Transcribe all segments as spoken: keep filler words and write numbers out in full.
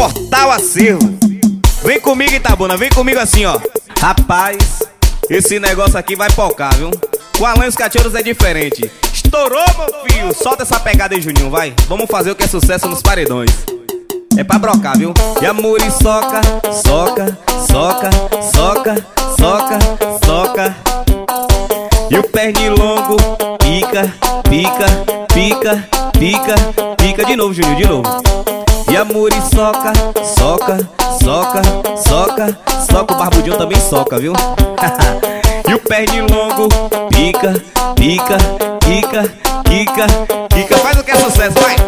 Portal Acervo. Vem comigo, Itabuna, vem comigo assim, ó. Rapaz, esse negócio aqui vai pocar, viu? Com Alan e os Cachorros é diferente. Estourou, meu filho. Solta essa pegada aí, Juninho, vai. Vamos fazer o que é sucesso nos paredões. É pra brocar, viu? E a muriçoca, soca, soca, soca, soca, soca. E o pernilongo, pica, pica, pica, pica, pica. De novo, Juninho, de novo. E a muriçoca, soca, soca, soca, soca. O barbudinho também soca, viu? E o pernilongo, pica, pica, pica, pica, pica. Faz o que é sucesso, vai!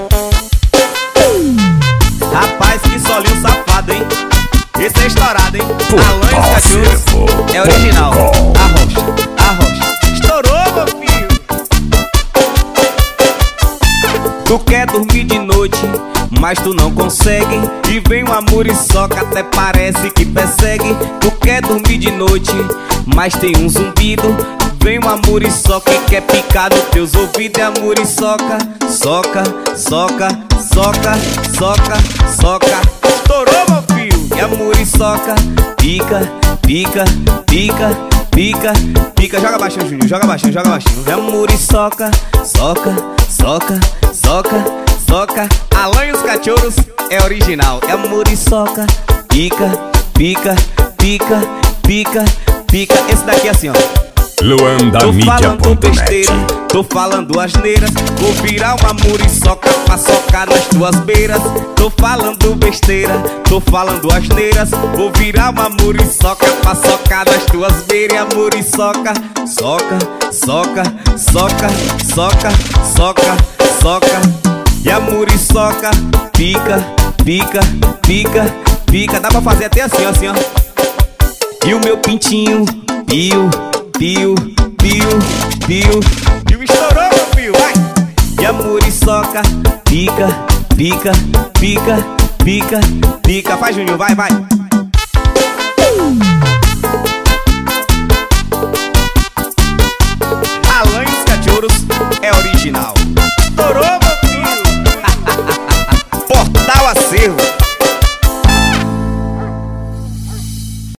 Rapaz, que solinho safado, hein? Esse é estourado, hein? Alan e os Cachorros é original. Arrocha, arrocha. Estourou, meu filho! Tu quer dormir de noite, mas tu não consegue. E vem uma muriçoca, até parece que persegue. Tu quer dormir de noite, mas tem um zumbido. Vem uma muriçoca e quer picar nos teus ouvidos. É a muriçoca, soca, soca, soca, soca, soca. Estourou, meu filho! E a muriçoca, pica, pica, pica, pica, pica. Joga baixinho, Juninho, joga baixinho, joga baixinho. E a muriçoca, soca, soca, soca, soca. Alan e os Cachorros é original. É a muriçoca, pica, pica, pica, pica, pica. Esse daqui é assim, ó. Luan da mídia ponto net. Tô falando asneiras, vou virar uma muriçoca pra socar nas tuas beiras. Tô falando besteira, tô falando asneiras, vou virar uma muriçoca pra socar nas tuas beiras. E a muriçoca, soca, soca, soca, soca, soca, soca. E a muriçoca, pica, pica, pica, pica. Dá pra fazer até assim, ó, assim, ó. E o meu pintinho, pio, pio, pio, pio. E o estourou, meu filho, vai! E a muriçoca, pica, pica, pica, pica, pica. Faz, Juninho, vai, vai! Alan e os Cachorros é original. Estourou, meu filho! Portal Acervo.